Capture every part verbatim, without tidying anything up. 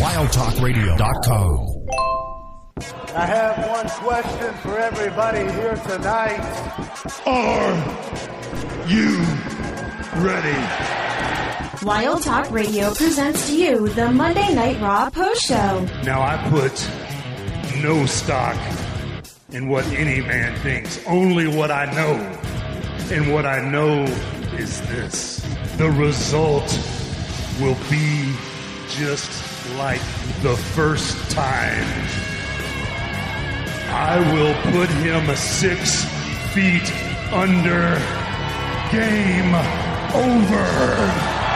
wild talk radio dot com. I have one question for everybody here tonight. Are you ready? Wild Talk Radio presents to you the Monday Night Raw Post Show. Now I put no stock in what any man thinks, only what I know. And what I know is this. The result will be just like the first time. I will put him six feet under. Game over.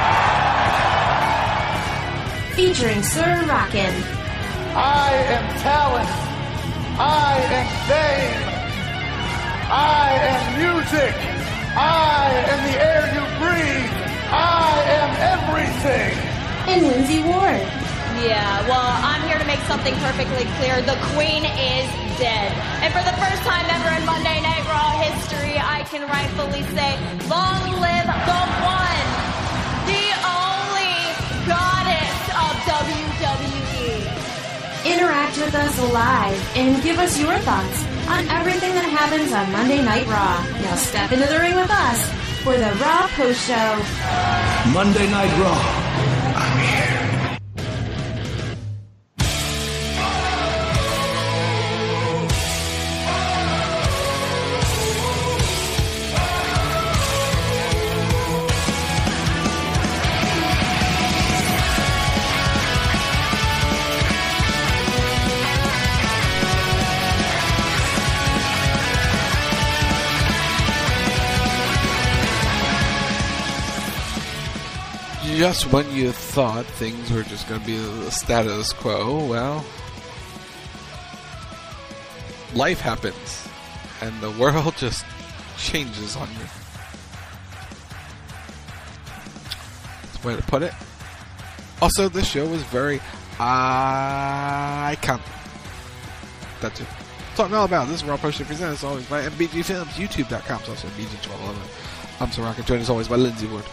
Featuring Sir Rockin'. I am talent. I am fame. I am music. I am the air you breathe. I am everything. And Lindsay Ward. Yeah, well, I'm here to make something perfectly clear. The Queen is dead. And for the first time ever in Monday Night Raw history, I can rightfully say, long live the one, the only goddess of W W E. Interact with us live and give us your thoughts on everything that happens on Monday Night Raw. Now step into the ring with us for the Raw Post Show. Monday Night Raw. I'm here. Just when you thought things were just going to be the status quo, well, life happens, and the world just changes on you. That's the way to put it. Also, this show was very iconic. That's it. Talking all about this is Raw Post Show presents as always by M B G Films, YouTube dot com, also M B G twelve eleven. I'm Sir Rocket, joined as always by Lindsay Wood.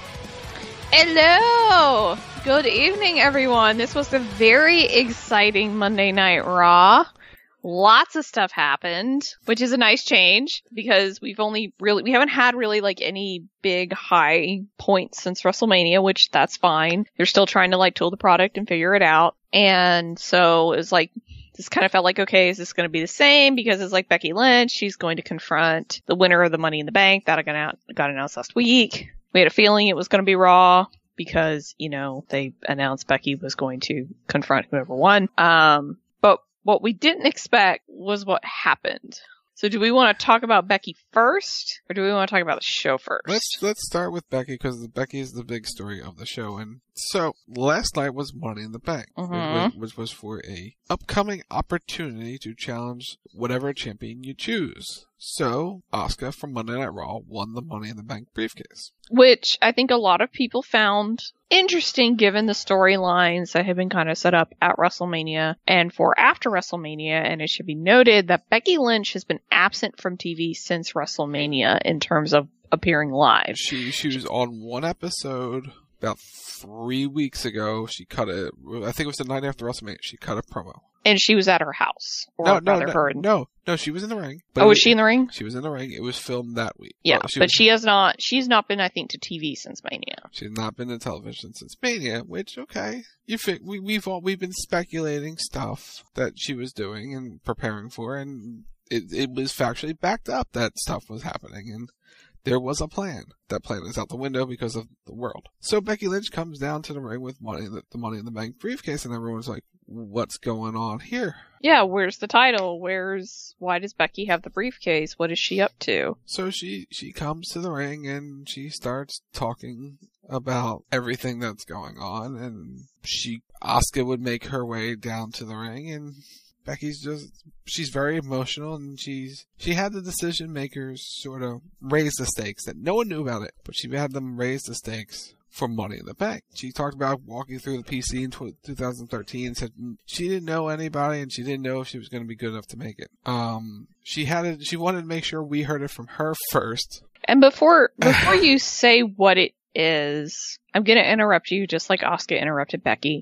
Hello! Good evening, everyone. This was a very exciting Monday Night Raw. Lots of stuff happened, which is a nice change because we've only really, we haven't had really like any big high points since WrestleMania, which that's fine. They're still trying to like tool the product and figure it out. And so it was like, this kind of felt like, okay, is this going to be the same? Because it's like Becky Lynch, she's going to confront the winner of the Money in the Bank that got announced last week. We had a feeling it was going to be Raw because, you know, they announced Becky was going to confront whoever won. Um, but what we didn't expect was what happened. So do we want to talk about Becky first, or do we want to talk about the show first? Let's let's start with Becky because Becky is the big story of the show. And so last night was Money in the Bank, Mm-hmm. which, which was for a upcoming opportunity to challenge whatever champion you choose. So Asuka from Monday Night Raw won the Money in the Bank briefcase, which I think a lot of people found interesting given the storylines that had been kind of set up at WrestleMania and for after WrestleMania. And it should be noted that Becky Lynch has been absent from T V since WrestleMania in terms of appearing live. She she was on one episode about three weeks ago. She cut a, I think it was the night after WrestleMania, she cut a promo. And she was at her house. Or no, no, rather no, her. no, no, she was in the ring. But oh, was it, she in the ring? She was in the ring. It was filmed that week. Yeah, well, she but was, she has not, she's not been, I think, to T V since Mania. She's not been to television since Mania, which, okay. You fi- we, we've all, we've been speculating stuff that she was doing and preparing for, and it, it was factually backed up that stuff was happening, and there was a plan. That plan is out the window because of the world. So Becky Lynch comes down to the ring with money, the, the Money in the Bank briefcase, and everyone's like, what's going on here? Yeah, where's the title? Where's, why does Becky have the briefcase? What is she up to? So she, she comes to the ring and she starts talking about everything that's going on, and she, Asuka would make her way down to the ring, and Becky's just, she's very emotional, and she's, she had the decision makers sort of raise the stakes that no one knew about it, but she had them raise the stakes for Money in the Bank. She talked about walking through the P C in tw- twenty thirteen and said she didn't know anybody and she didn't know if she was going to be good enough to make it. Um, she had it, she wanted to make sure we heard it from her first. And before, before you say what it is, I'm going to interrupt you just like Asuka interrupted Becky.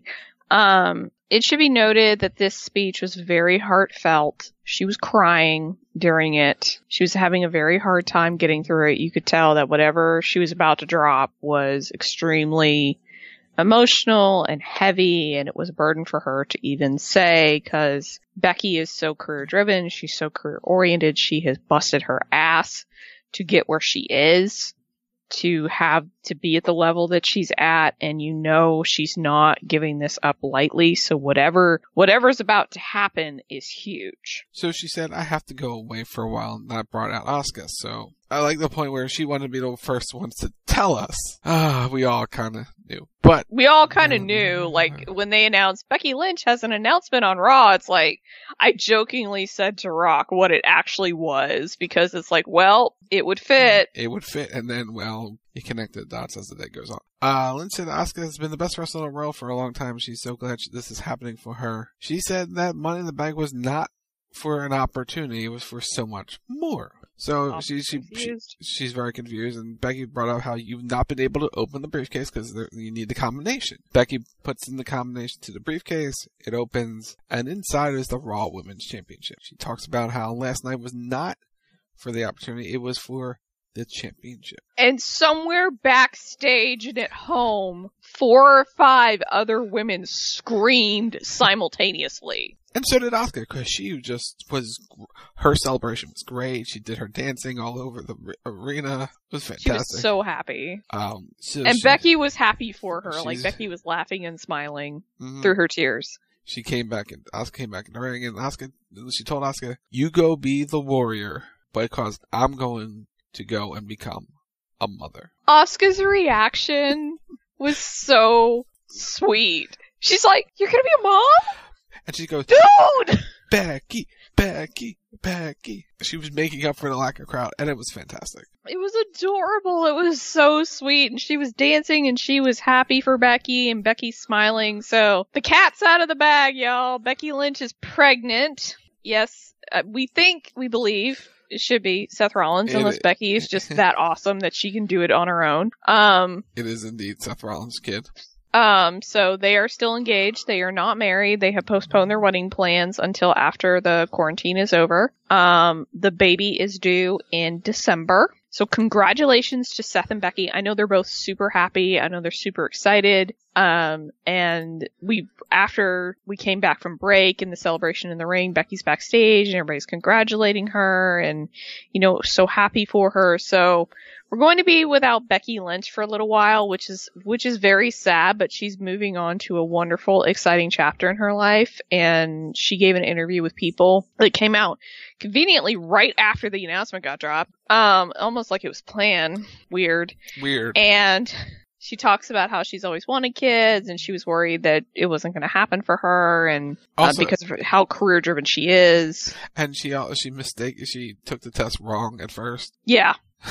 Um, it should be noted that this speech was very heartfelt. She was crying during it. She was having a very hard time getting through it. You could tell that whatever she was about to drop was extremely emotional and heavy, and it was a burden for her to even say, because Becky is so career driven, she's so career oriented, she has busted her ass to get where she is, to have to be at the level that she's at, and you know she's not giving this up lightly, so whatever whatever's about to happen is huge. So she said, I have to go away for a while, and that brought out Asuka. So I like the point where she wanted to be the first ones to tell us. Ah, we all kind of knew. But we all kind of knew, like, when they announced Becky Lynch has an announcement on Raw, it's like, I jokingly said to Rock what it actually was, because it's like, well, it would fit. It would fit, and then, well, you connect the dots as the day goes on. Uh, Lynch said Asuka has been the best wrestler in the world for a long time. She's so glad she, this is happening for her. She said that Money in the Bank was not for an opportunity, it was for so much more. So oh, she, she, she she's very confused, and Becky brought up how you've not been able to open the briefcase because you need the combination. Becky puts in the combination to the briefcase, it opens, and inside is the Raw Women's Championship. She talks about how last night was not for the opportunity, it was for the championship. And somewhere backstage and at home, four or five other women screamed simultaneously. And so did Asuka, because she just was, her celebration was great. She did her dancing all over the arena. It was fantastic. She was so happy. Um, so and she, Becky was happy for her. Like, Becky was laughing and smiling mm-hmm. through her tears. She came back, and Asuka came back in the ring, and Asuka, she told Asuka, you go be the warrior, because I'm going to go and become a mother. Asuka's reaction was so sweet. She's like, you're gonna be a mom? And she goes, dude! Becky, Becky, Becky. She was making up for the lack of crowd, and it was fantastic. It was adorable. It was so sweet. And she was dancing, and she was happy for Becky, and Becky's smiling. So, the cat's out of the bag, y'all. Becky Lynch is pregnant. Yes, uh, we think, we believe it should be Seth Rollins, unless it, Becky is just that awesome that she can do it on her own. Um, it is indeed Seth Rollins' kid. Um, so they are still engaged. They are not married. They have postponed their wedding plans until after the quarantine is over. Um, the baby is due in December. So congratulations to Seth and Becky. I know they're both super happy. I know they're super excited. Um, and we, after we came back from break and the celebration in the ring, Becky's backstage and everybody's congratulating her and, you know, so happy for her. So we're going to be without Becky Lynch for a little while, which is, which is very sad, but she's moving on to a wonderful, exciting chapter in her life. And she gave an interview with People that came out conveniently right after the announcement got dropped. Um, almost like it was planned. Weird. Weird. And she talks about how she's always wanted kids and she was worried that it wasn't going to happen for her and also, uh, because of how career driven she is. And she, uh, she mistake, she took the test wrong at first. Yeah.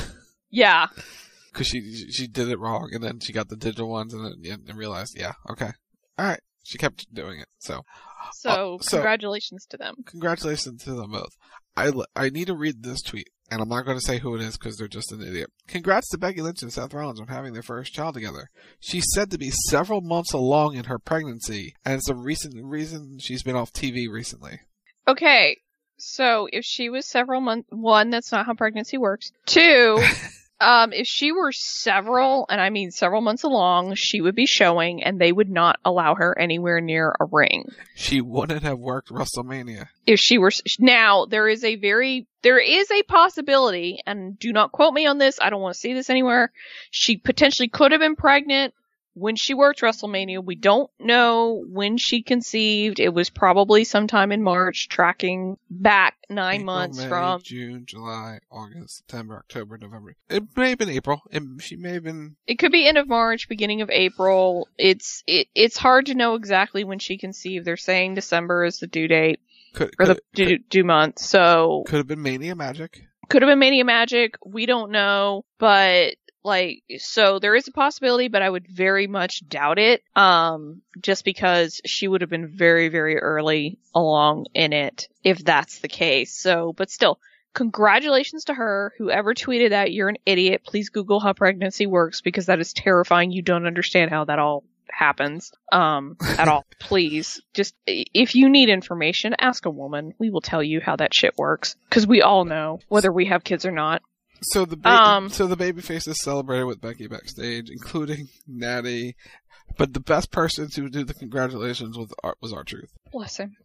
Yeah. Cause she, she did it wrong and then she got the digital ones and then and realized, yeah, okay. Alright. She kept doing it. So, so, uh, so congratulations to them. Congratulations to them both. I, I need to read this tweet. And I'm not going to say who it is because they're just an idiot. Congrats to Becky Lynch and Seth Rollins on having their first child together. She's said to be several months along in her pregnancy, and it's a recent reason she's been off T V recently. Okay, so if she was several months, one, that's not how pregnancy works. Two, um, if she were several, and I mean several months along, she would be showing, and they would not allow her anywhere near a ring. She wouldn't have worked WrestleMania. If she were, now, there is a very, there is a possibility, and do not quote me on this, I don't want to see this anywhere, she potentially could have been pregnant when she worked WrestleMania. We don't know when she conceived. It was probably sometime in March, tracking back nine April, months May, from June, July, August, September, October, November. It may have been April. It, she may have been. It could be end of March, beginning of April. It's it, it's hard to know exactly when she conceived. They're saying December is the due date could, or could, the due, due month. So could have been Mania Magic. Could have been Mania Magic. We don't know, but. Like, so there is a possibility, but I would very much doubt it, um, just because she would have been very, very early along in it, if that's the case. So, but still, congratulations to her. Whoever tweeted that, you're an idiot. Please Google how pregnancy works, because that is terrifying. You don't understand how that all happens um, at all. Please, just if you need information, ask a woman. We will tell you how that shit works because we all know whether we have kids or not. So the ba- Um, so the baby faces celebrated with Becky backstage, including Natty. But the best person to do the congratulations was was R-Truth. Bless him.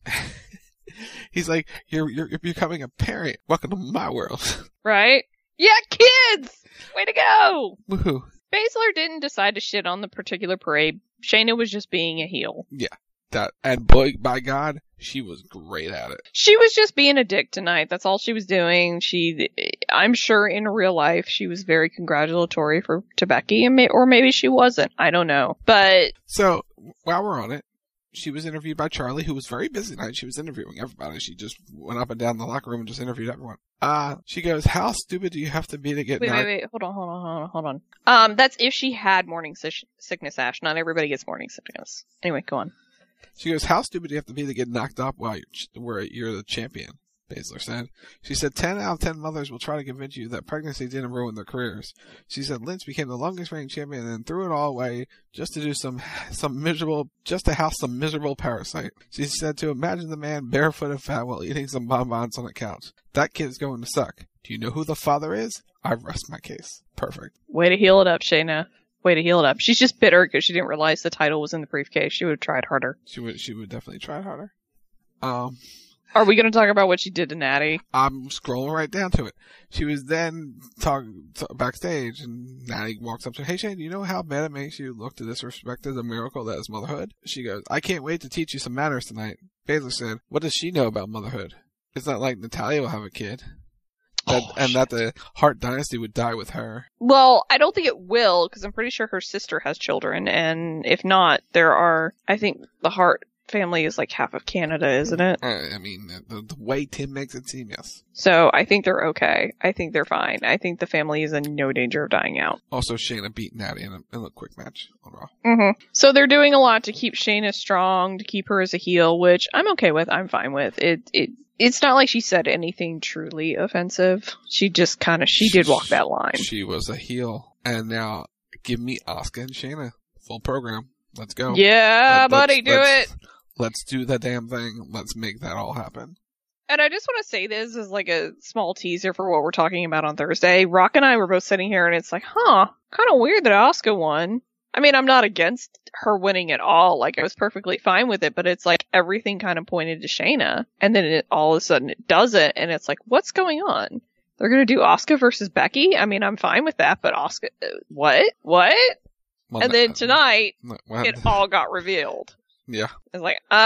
He's like, you're, you're you're becoming a parent. Welcome to my world. Right? Yeah, kids! Way to go! Woohoo. Baszler didn't decide to shit on the particular parade. Shayna was just being a heel. Yeah. That and boy, by God, she was great at it. She was just being a dick tonight. That's all she was doing. She, I'm sure in real life, she was very congratulatory for to Becky, and may, or maybe she wasn't. I don't know. But So while we're on it, she was interviewed by Charlie, who was very busy tonight. She was interviewing everybody. She just went up and down the locker room and just interviewed everyone. Uh, she goes, "How stupid do you have to be to get?" wait, knocked-" wait, wait. Hold on, hold on, hold on, hold on. Um, that's if she had morning si- sickness, Ash. Not everybody gets morning sickness. Anyway, go on. She goes, "How stupid do you have to be to get knocked up while you're, ch- where you're the champion?" Baszler said. She said, ten out of ten mothers will try to convince you that pregnancy didn't ruin their careers. She said Lynch became the longest reigning champion and then threw it all away just to do some, some miserable, just to house some miserable parasite. She said to imagine the man barefoot and fat while eating some bonbons on a couch. That kid's going to suck. Do you know who the father is? I rest my case. Perfect. Way to heal it up, Shayna. Way to heal it up. She's just bitter because she didn't realize the title was in the briefcase. She would have tried harder. She would, she would definitely try harder. Um, Are we going to talk about what she did to Natty? I'm scrolling right down to it. She was then talking t- backstage, and Natty walks up to her, "Hey Shane, do you know how bad it makes you look to disrespect the miracle that is motherhood?" She goes, "I can't wait to teach you some manners tonight." Baszler said, "What does she know about motherhood? It's not like Natalya will have a kid. That, Oh, and shit. that the Hart Dynasty would die with her." Well, I don't think it will, because I'm pretty sure her sister has children, and if not, there are, I think the Hart family is like half of Canada, isn't it? Uh, I mean, the, the way Tim makes it seem, yes. So I think they're okay. I think they're fine. I think the family is in no danger of dying out. Also, Shayna beat Natty in a, in a quick match on Raw. Mm-hmm. So they're doing a lot to keep Shayna strong, to keep her as a heel, which I'm okay with. I'm fine with. It, it, it's not like she said anything truly offensive. She just kind of, she did walk that line. She was a heel. And now, give me Asuka and Shayna. Full program. Let's go. Yeah, Let- buddy, let's- do let's- it. Let's do the damn thing. Let's make that all happen. And I just want to say this as like a small teaser for what we're talking about on Thursday. Rock and I were both sitting here and it's like, huh, kind of weird that Asuka won. I mean, I'm not against her winning at all. Like, I was perfectly fine with it, but it's like everything kind of pointed to Shayna. And then it, all of a sudden it doesn't. And it's like, what's going on? They're going to do Asuka versus Becky? I mean, I'm fine with that, but Asuka, what? What? Well, and then tonight, no, well, it all got revealed. yeah, It's like, oh,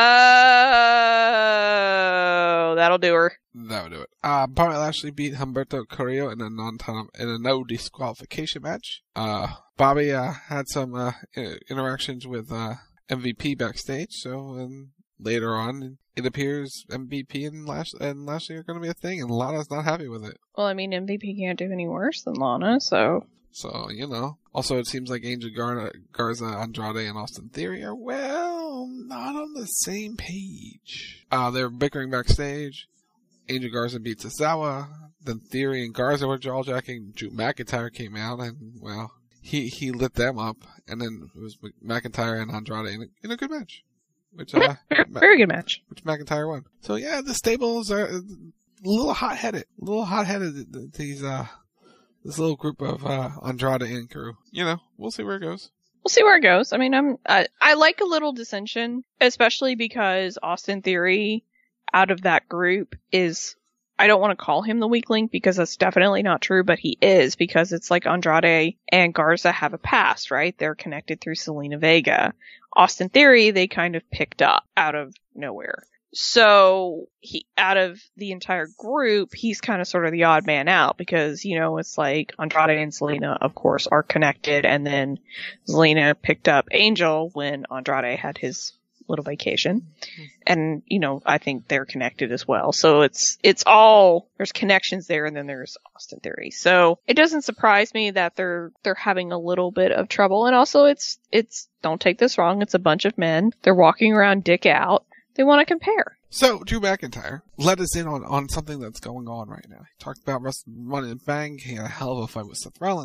that'll do her. that would do it. Uh, Bobby Lashley beat Humberto Carrillo in a non in a no disqualification match. Uh, Bobby uh, had some uh, i- interactions with uh, M V P backstage. So and later on, it appears M V P and Lash and Lashley are going to be a thing, and Lana's not happy with it. Well, I mean, M V P can't do any worse than Lana, so. So, you know. Also, it seems like Angel Gar- Garza, Andrade, and Austin Theory are, well, not on the same page. Uh, they're bickering backstage. Angel Garza beats Tozawa. Then Theory and Garza were jawjacking. Drew McIntyre came out, and, well, he, he lit them up. And then it was McIntyre and Andrade in a, in a good match. Which, uh, Very good match. which McIntyre won. So, yeah, the stables are a little hot-headed. A little hot-headed, these, uh, this little group of uh, Andrade and crew. You know, we'll see where it goes. We'll see where it goes. I mean, I'm I, I like a little dissension, especially because Austin Theory, out of that group, is, I don't want to call him the weak link because that's definitely not true, but he is, because it's like Andrade and Garza have a past, right? They're connected through Selena Vega. Austin Theory, they kind of picked up out of nowhere. So he, out of the entire group, he's kind of sort of the odd man out because, you know, it's like Andrade and Selena, of course, are connected. And then Selena picked up Angel when Andrade had his little vacation. And, you know, I think they're connected as well. So it's, it's all, there's connections there and then there's Austin Theory. So it doesn't surprise me that they're, they're having a little bit of trouble. And also it's, it's, don't take this wrong. It's a bunch of men. They're walking around dick out. They want to compare. So, Drew McIntyre let us in on, on something that's going on right now. He talked about Money in the Bank. He had a hell of a fight with Seth Rollins.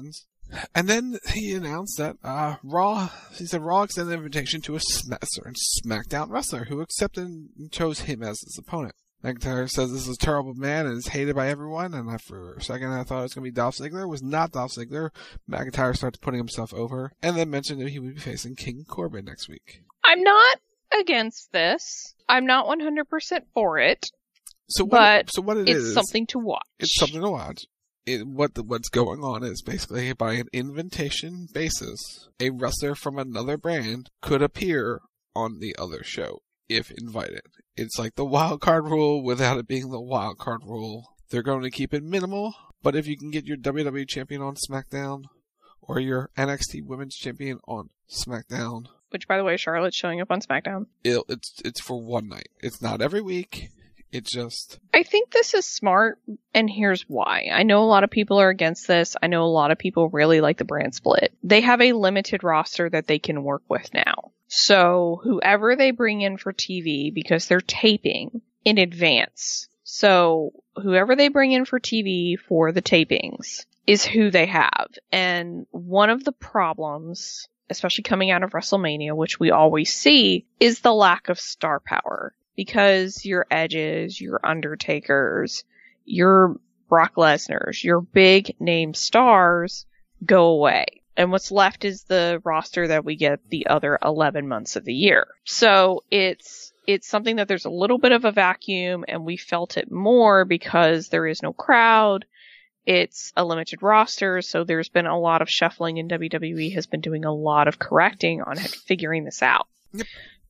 And then he announced that uh, Raw, he said Raw extended an invitation to a Sm- certain SmackDown wrestler who accepted and chose him as his opponent. McIntyre says this is a terrible man and is hated by everyone, and I, for a second I thought it was going to be Dolph Ziggler. It was not Dolph Ziggler. McIntyre started putting himself over, and then mentioned that he would be facing King Corbin next week. I'm not against this. I'm not one hundred percent for it. So what, but so what it it's is, something to watch. It's something to watch. It, what the, what's going on is basically by an invitation basis, a wrestler from another brand could appear on the other show if invited. It's like the wild card rule without it being the wild card rule. They're going to keep it minimal, but if you can get your W W E champion on SmackDown or your N X T Women's Champion on SmackDown, which by the way, Charlotte's showing up on SmackDown. It, it's it's for one night. It's not every week. It's just... I think this is smart, and here's why. I know a lot of people are against this. I know a lot of people really like the brand split. They have a limited roster that they can work with now. So whoever they bring in for T V, because they're taping in advance. So whoever they bring in for T V for the tapings is who they have. And one of the problems, especially coming out of WrestleMania, which we always see, is the lack of star power. Because your Edges, your Undertakers, your Brock Lesnar's, your big name stars go away. And what's left is the roster that we get the other eleven months of the year. So it's it's something that there's a little bit of a vacuum, and we felt it more because there is no crowd. It's a limited roster, so there's been a lot of shuffling, and W W E has been doing a lot of correcting on figuring this out. Yep.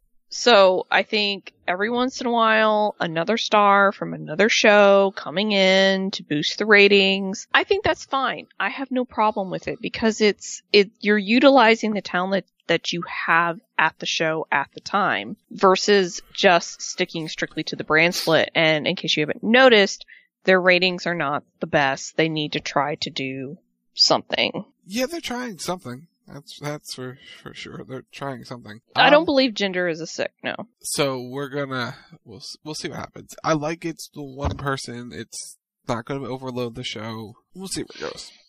So I think every once in a while, another star from another show coming in to boost the ratings. I think that's fine. I have no problem with it because it's, it, you're utilizing the talent that you have at the show at the time versus just sticking strictly to the brand split. And in case you haven't noticed, their ratings are not the best. They need to try to do something. Yeah, they're trying something. That's that's for for sure. They're trying something. I um, don't believe Jinder is a sick, no. So we're gonna we'll we'll see what happens. I like it's the one person. It's not gonna overload the show. We'll see where it goes.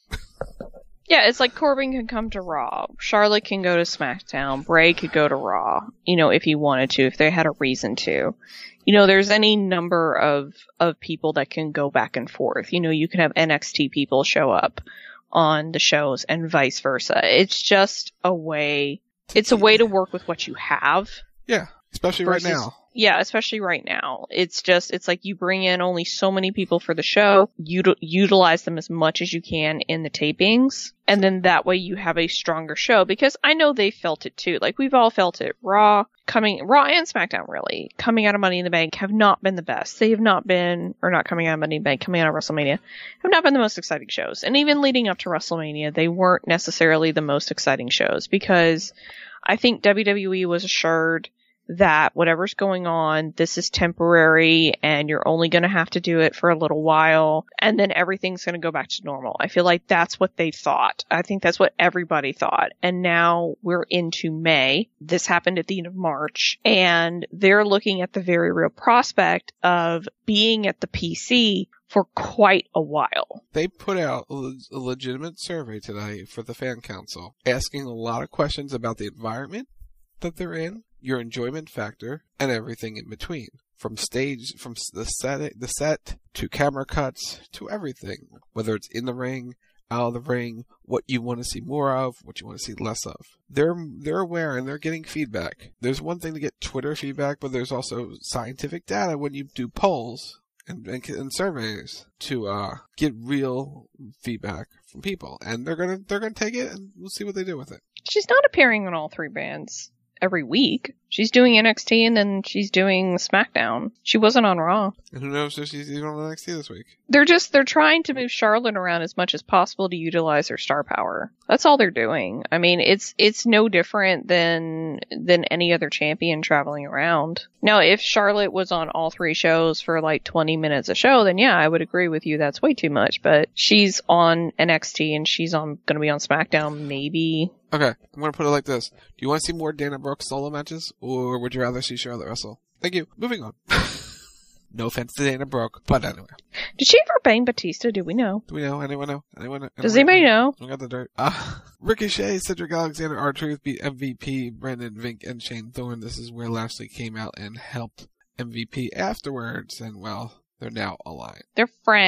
Yeah, it's like Corbin can come to Raw. Charlotte can go to SmackDown. Bray could go to Raw, you know, if he wanted to, if they had a reason to. You know, there's any number of of people that can go back and forth. You know, you can have N X T people show up on the shows and vice versa. It's just a way, it's a way to work with what you have. Yeah, especially versus, right now. Yeah, especially right now. It's just, it's like you bring in only so many people for the show, util- utilize them as much as you can in the tapings, and then that way you have a stronger show, because I know they felt it too. Like, we've all felt it. Raw, coming, Raw and SmackDown really, coming out of Money in the Bank have not been the best. They have not been, or not coming out of Money in the Bank, coming out of WrestleMania, have not been the most exciting shows. And even leading up to WrestleMania, they weren't necessarily the most exciting shows, because I think W W E was assured that whatever's going on, this is temporary and you're only going to have to do it for a little while and then everything's going to go back to normal. I feel like that's what they thought. I think that's what everybody thought. And now we're into May. This happened at the end of March, and they're looking at the very real prospect of being at the P C for quite a while. They put out a legitimate survey today for the fan council, asking a lot of questions about the environment that they're in, your enjoyment factor, and everything in between. From stage, from the set, the set to camera cuts to everything. Whether it's in the ring, out of the ring, what you want to see more of, what you want to see less of. They're they're aware and they're getting feedback. There's one thing to get Twitter feedback, but there's also scientific data when you do polls and, and, and surveys to uh, get real feedback from people. And they're gonna they're gonna take it, and we'll see what they do with it. She's not appearing on all three bands every week. She's doing N X T and then she's doing SmackDown. She wasn't on Raw. And who knows if she's even on N X T this week. They're just, they're trying to move Charlotte around as much as possible to utilize her star power. That's all they're doing. I mean, it's, it's no different than, than any other champion traveling around. Now, if Charlotte was on all three shows for like twenty minutes a show, then yeah, I would agree with you. That's way too much. But she's on N X T and she's on, gonna be on SmackDown maybe. Okay, I'm going to put it like this. Do you want to see more Dana Brooke solo matches, or would you rather see Charlotte wrestle? Thank you. Moving on. No offense to Dana Brooke, but anyway. Did she ever bang Batista? Do we know? Do we know? Anyone know? Anyone know? Does anybody know? We got the dirt. Uh, Ricochet, Cedric Alexander, R-Truth beat M V P, Brandon Vink, and Shane Thorne. This is where Lashley came out and helped M V P afterwards, and well, they're now aligned. They're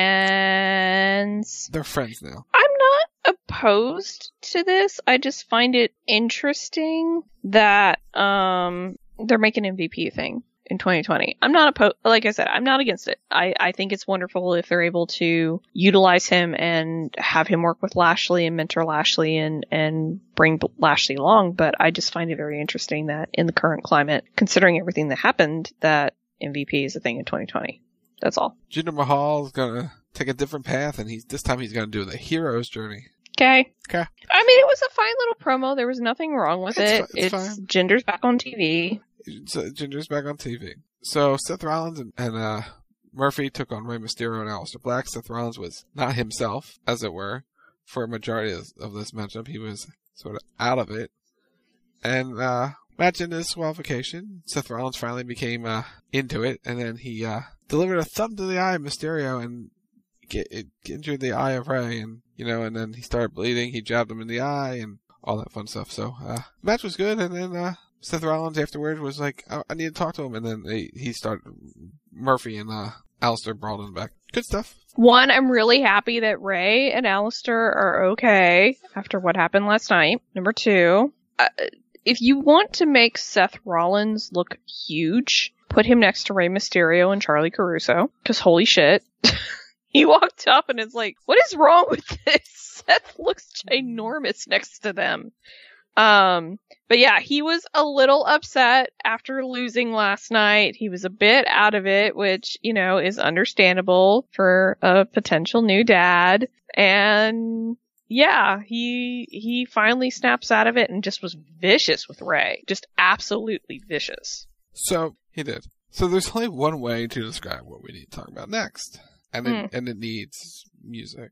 friends. They're friends now. I'm not opposed to this. I just find it interesting that um they're making M V P a thing in twenty twenty. I'm not opposed. Like I said, I'm not against it. I, I think it's wonderful if they're able to utilize him and have him work with Lashley and mentor Lashley and, and bring Lashley along. But I just find it very interesting that in the current climate, considering everything that happened, that M V P is a thing in twenty twenty. That's all. Jinder Mahal is gonna take a different path, and he's this time he's gonna do the hero's journey. Okay. Okay. I mean, it was a fine little promo. There was nothing wrong with It's it. fi- it's it's fine. Jinder's back on T V. So Ginger's back on T V. So Seth Rollins and, and uh, Murphy took on Rey Mysterio and Aleister Black. Seth Rollins was not himself, as it were, for a majority of, of this matchup. He was sort of out of it. And uh, match into disqualification. Seth Rollins finally became uh, into it, and then he uh, delivered a thumb to the eye of Mysterio and get, it injured the eye of Rey. And you know, and then he started bleeding. He jabbed him in the eye and all that fun stuff. So uh, match was good, and then. Uh, Seth Rollins afterwards was like, I, I need to talk to him, and then they, he started, Murphy and uh, Aleister brought him back. Good stuff. One, I'm really happy that Ray and Aleister are okay after what happened last night. Number two, uh, if you want to make Seth Rollins look huge, put him next to Rey Mysterio and Charlie Caruso, because holy shit. He walked up and it's like, what is wrong with this? Seth looks ginormous next to them. Um, but yeah, he was a little upset after losing last night. He was a bit out of it, which, you know, is understandable for a potential new dad. And yeah, he, he finally snaps out of it and just was vicious with Ray. Just absolutely vicious. So, he did. So there's only one way to describe what we need to talk about next. And it, mm. and it needs music.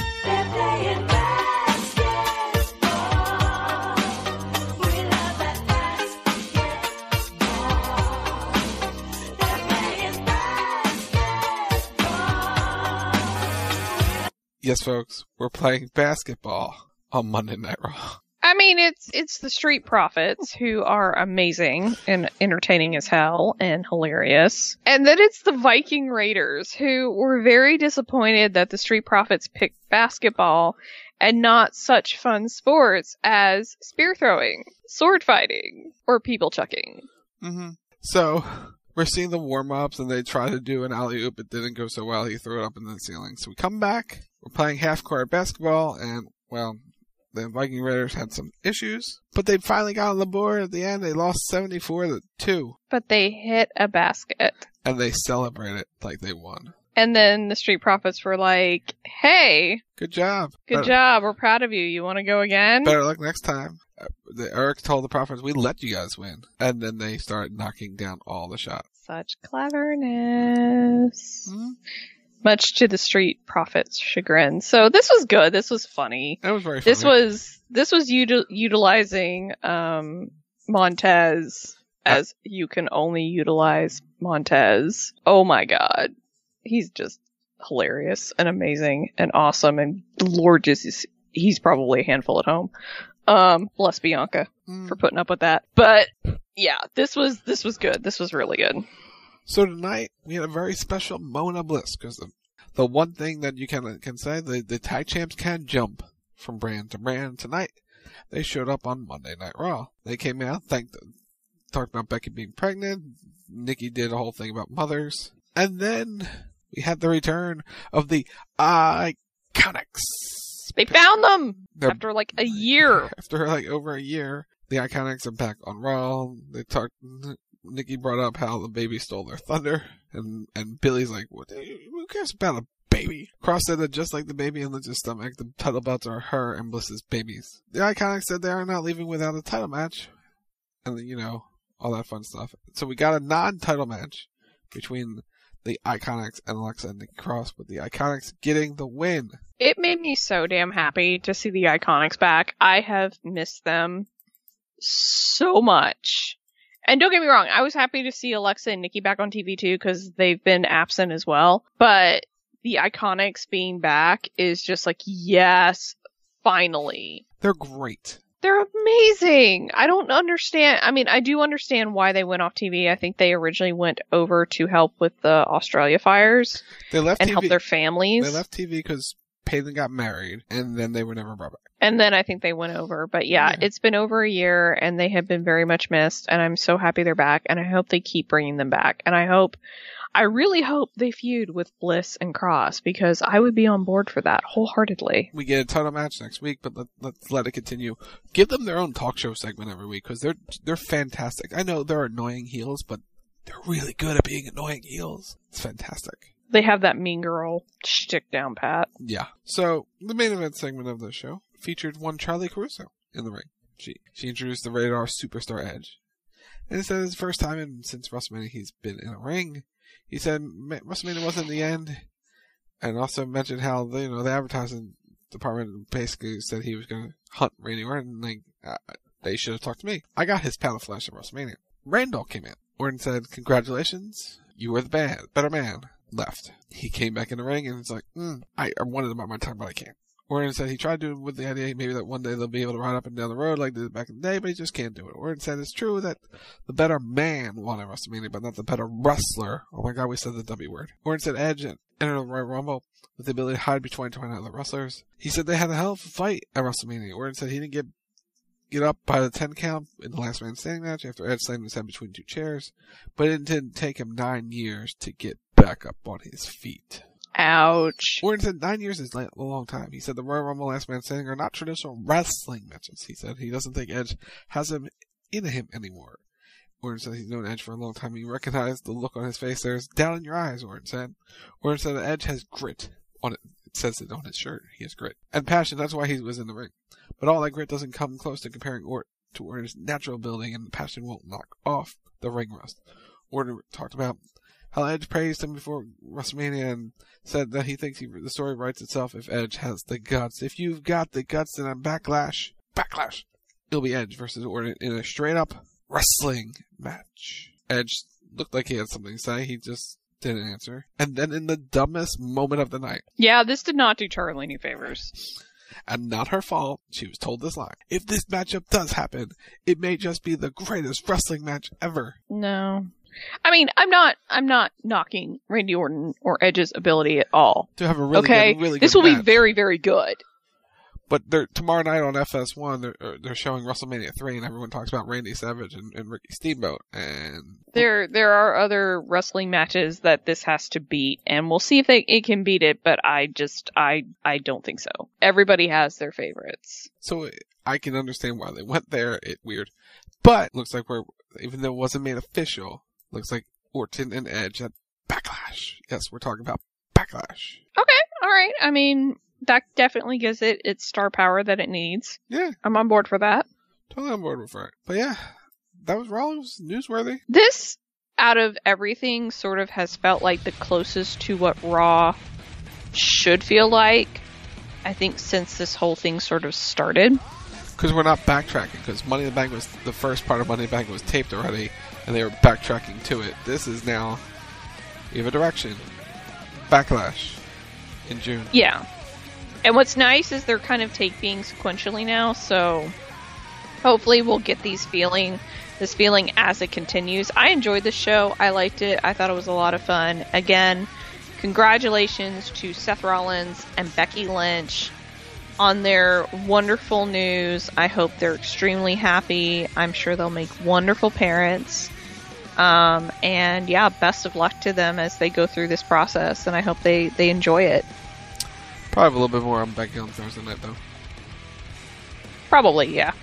Yes, folks, we're playing basketball on Monday Night Raw. I mean, it's it's the Street Profits, who are amazing and entertaining as hell and hilarious. And then it's the Viking Raiders, who were very disappointed that the Street Profits picked basketball and not such fun sports as spear throwing, sword fighting, or people chucking. Mm-hmm. So, we're seeing the warm-ups, and they try to do an alley-oop. It didn't go so well. He threw it up in the ceiling. So we come back. We're playing half-court basketball, and, well, the Viking Raiders had some issues. But they finally got on the board at the end. They lost seventy-four to two. But they hit a basket. And they celebrated like they won. And then the Street Profits were like, hey. Good job. Good better, job. We're proud of you. You want to go again? Better luck next time. Uh, the, Eric told the Profits, we let you guys win. And then they started knocking down all the shots. Such cleverness. Mm-hmm. Much to the Street Profits' chagrin. So this was good. This was funny. It was very funny. This was this was util- utilizing um, Montez as uh, you can only utilize Montez. Oh my god. He's just hilarious and amazing and awesome, and Lord just he's probably a handful at home. Um, bless Bianca mm. for putting up with that. But yeah, this was this was good. This was really good. So tonight, we had a very special Mona Bliss, because the, the one thing that you can can say, the, the tag champs can jump from brand to brand. Tonight, they showed up on Monday Night Raw. They came out, thanked, talked about Becky being pregnant. Nikki did a whole thing about mothers. And then we had the return of the Iconics. They found them! They're, after like a year. After like over a year, the Iconics are back on Raw. They talked... Nikki brought up how the baby stole their thunder, and and Billy's like, "What? Who cares about a baby?" Cross said that just like the baby in Lynch's stomach, the title belts are her and Bliss's babies. The Iconics said they are not leaving without a title match, and you know all that fun stuff. So we got a non-title match between the Iconics and Alexa and Nikki Cross, with the Iconics getting the win. It made me so damn happy to see the Iconics back. I have missed them so much. And don't get me wrong, I was happy to see Alexa and Nikki back on T V too, because they've been absent as well. But the Iconics being back is just like, yes, finally. They're great. They're amazing. I don't understand. I mean, I do understand why they went off T V. I think they originally went over to help with the Australia fires. They left and T V, help their families. They left T V because Peyton got married, and then they were never brought back. And then I think they went over. But yeah, yeah, it's been over a year, and they have been very much missed, and I'm so happy they're back, and I hope they keep bringing them back. And I hope, I really hope they feud with Bliss and Cross, because I would be on board for that wholeheartedly. We get a title match next week, but let, let's let it continue. Give them their own talk show segment every week, because they're, they're fantastic. I know they're annoying heels, but they're really good at being annoying heels. It's fantastic. They have that mean girl shtick down pat. Yeah. So, the main event segment of the show featured one Charlie Caruso in the ring. She she introduced the Rated R Superstar Edge. And it said it's the first time in, since WrestleMania he's been in a ring. He said WrestleMania wasn't the end. And also mentioned how, the, you know, the advertising department basically said he was going to hunt Randy Orton. Like, uh, they should have talked to me. I got his pound of flesh at WrestleMania. Randall came in. Orton said, congratulations. You were the bad, better man. Left. He came back in the ring and it's like, mm, I, I wanted him at my time, but I can't. Orton said he tried to with the idea maybe that one day they'll be able to ride up and down the road like they did back in the day, but he just can't do it. Orton said it's true that the better man won at WrestleMania, but not the better wrestler. Oh my god, we said the W word. Orton said Edge entered the Royal Rumble with the ability to hide between twenty other wrestlers. He said they had a hell of a fight at WrestleMania. Orton said he didn't get get up by the ten count in the last man standing match after Edge slammed his head between two chairs, but it didn't take him nine years to get back up on his feet. Ouch. Orton said nine years is a long time. He said the Royal Rumble last man standing are not traditional wrestling matches. He said he doesn't think Edge has him in him anymore. Orton said he's known Edge for a long time. He recognized the look on his face. There's doubt in your eyes, Orton said. Orton said that Edge has grit on it. It says it on his shirt. He has grit. And passion, that's why he was in the ring. But all that grit doesn't come close to comparing Orton to Orton's natural building, and the passion won't knock off the ring rust. Orton talked about how Edge praised him before WrestleMania and said that he thinks he, the story writes itself if Edge has the guts. If you've got the guts, then I'm Backlash. Backlash! It'll be Edge versus Orton in a straight-up wrestling match. Edge looked like he had something to say. He just didn't answer. And then in the dumbest moment of the night. Yeah, this did not do Charlie any favors. And not her fault, she was told this line. If this matchup does happen, it may just be the greatest wrestling match ever. No. I mean, I'm not, I'm not knocking Randy Orton or Edge's ability at all. To have a really okay? good, really this good will match. be very, very good. But they're, tomorrow night on F S one, they're, they're showing WrestleMania three, and everyone talks about Randy Savage and, and Ricky Steamboat. And there, there are other wrestling matches that this has to beat, and we'll see if they, it can beat it. But I just, I, I don't think so. Everybody has their favorites. So I can understand why they went there. It weird, but looks like we're, even though it wasn't made official, looks like Orton and Edge at Backlash. Yes, we're talking about Backlash. Okay, all right. I mean, that definitely gives it its star power that it needs. Yeah. I'm on board for that. Totally on board for it. But yeah, that was Raw. It was newsworthy. This, out of everything, sort of has felt like the closest to what Raw should feel like, I think, since this whole thing sort of started. Because we're not backtracking, because Money in the Bank was, the first part of Money in the Bank was taped already, and they were backtracking to it. This is now, we have a direction. Backlash in June. Yeah. And what's nice is they're kind of taping sequentially now, so hopefully we'll get these feeling, this feeling as it continues. I enjoyed the show. I liked it. I thought it was a lot of fun. Again, congratulations to Seth Rollins and Becky Lynch on their wonderful news. I hope they're extremely happy. I'm sure they'll make wonderful parents. Um, and yeah, best of luck to them as they go through this process, and I hope they, they enjoy it. Probably a little bit more on Becky on Thursday night, though. Probably, yeah.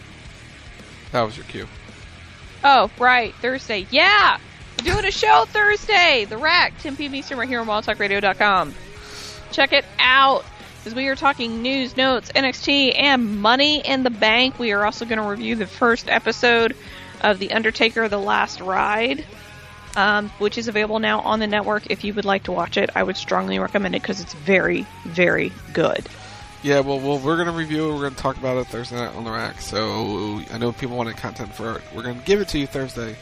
That was your cue. Oh, right. Thursday. Yeah! We're doing a show Thursday! The Rack, ten p.m. Eastern, right here on wild talk radio dot com. Check it out, because we are talking news, notes, N X T, and Money in the Bank. We are also going to review the first episode of The Undertaker, The Last Ride, um, which is available now on the network. If you would like to watch it, I would strongly recommend it because it's very, very good. Yeah, well, well, we're going to review it. We're going to talk about it Thursday night on the rack. So I know people wanted content for it. We're going to give it to you Thursday.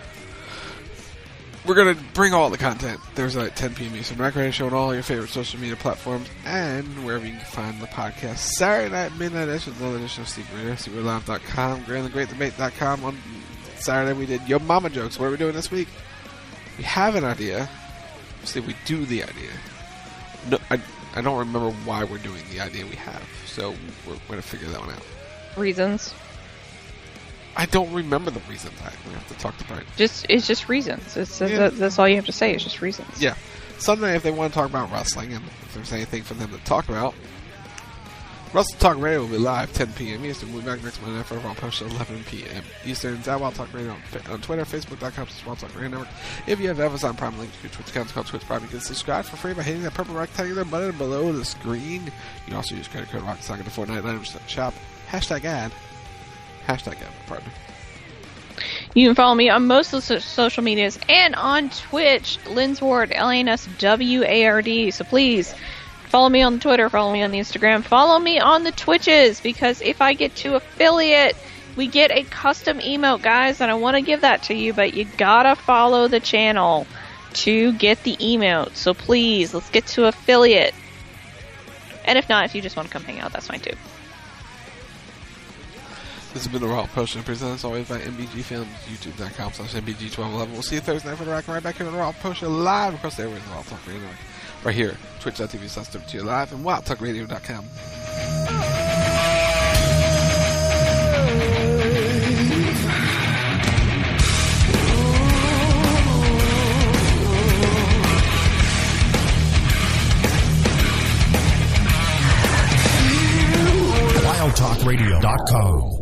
We're going to bring all the content Thursday at ten p.m. Eastern. Rack Radio Show on all your favorite social media platforms and wherever you can find the podcast. Saturday night, midnight edition, another edition of Secret Radio, secret live dot com, grand the great debate dot com. On Saturday, we did Yo Mama Jokes. What are we doing this week? We have an idea. See, we do the idea. No, I, I don't remember why we're doing the idea we have, so we're going to figure that one out. Reasons. I don't remember the reasons. I we have to talk to Brian. Just it's just reasons. It's, Yeah. that, that's all you have to say. It's just reasons. Yeah. Sunday, if they want to talk about wrestling, and if there's anything for them to talk about, Wrestle Talk Radio will be live ten p.m. Eastern. We'll be back next Monday for our post at eleven p.m. Eastern. It's at Wild Talk Radio on, on Twitter, Facebook dot com slash Wild Talk Radio Network. If you have Amazon Prime, link to your Twitch account. It's called Twitch Prime. You can subscribe for free by hitting that purple rectangular button below the screen. You can also use credit code Rocket Saga to Fortnite ninety percent shop. Hashtag ad. Hashtag ad, pardon me. You can follow me on most of the so- social medias and on Twitch, Lynn's Ward, L A N S W A R D. So please follow me on Twitter, follow me on the Instagram, follow me on the Twitches, because if I get to affiliate, we get a custom emote, guys, and I want to give that to you, but you gotta follow the channel to get the emote. So please, let's get to affiliate. And if not, if you just want to come hang out, that's fine too. This has been the Raw Potion, presented as always by M B G Films, youtube dot com slash M B G twelve eleven. We'll see you Thursday night for the Rack, and right back here on the Raw Potion live across the airways of Wild Talk Radio. Right here, twitch dot t v slash W T O live and wild talk radio dot com. wild talk radio dot com